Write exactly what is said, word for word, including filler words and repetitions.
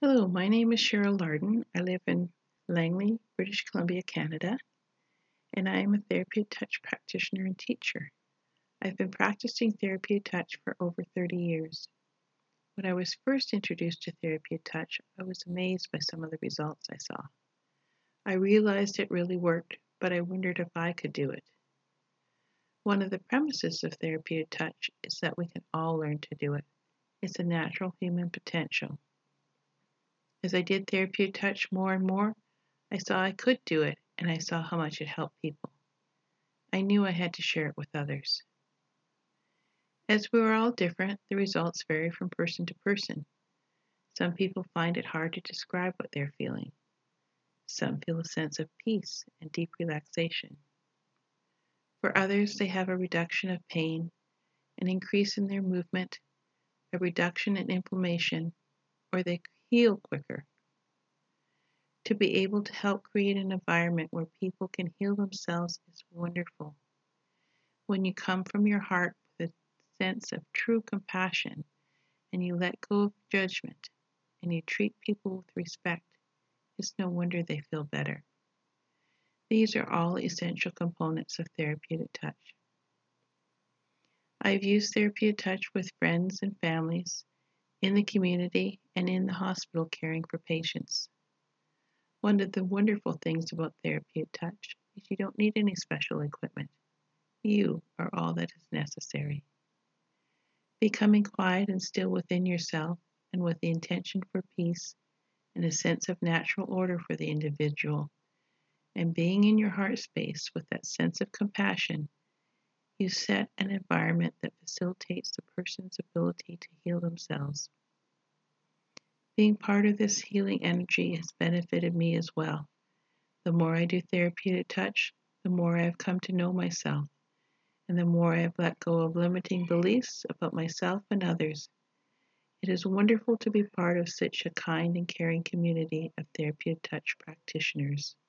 Hello, my name is Cheryl Larden. I live in Langley, British Columbia, Canada, and I am a Therapy of Touch practitioner and teacher. I've been practicing Therapy of Touch for over thirty years. When I was first introduced to Therapy of Touch, I was amazed by some of the results I saw. I realized it really worked, but I wondered if I could do it. One of the premises of Therapy of Touch is that we can all learn to do it. It's a natural human potential. As I did Therapy of Touch more and more, I saw I could do it, and I saw how much it helped people. I knew I had to share it with others. As we are all different, the results vary from person to person. Some people find it hard to describe what they're feeling. Some feel a sense of peace and deep relaxation. For others, they have a reduction of pain, an increase in their movement, a reduction in inflammation, or they heal quicker. To be able to help create an environment where people can heal themselves is wonderful. When you come from your heart with a sense of true compassion and you let go of judgment and you treat people with respect, it's no wonder they feel better. These are all essential components of therapeutic touch. I've used therapeutic touch with friends and families, in the community, and in the hospital caring for patients. One of the wonderful things about therapeutic touch is you don't need any special equipment. You are all that is necessary. Becoming quiet and still within yourself and with the intention for peace and a sense of natural order for the individual, and being in your heart space with that sense of compassion, you set an environment that facilitates the person's ability to heal themselves. Being part of this healing energy has benefited me as well. The more I do therapeutic touch, the more I have come to know myself, and the more I have let go of limiting beliefs about myself and others. It is wonderful to be part of such a kind and caring community of therapeutic touch practitioners.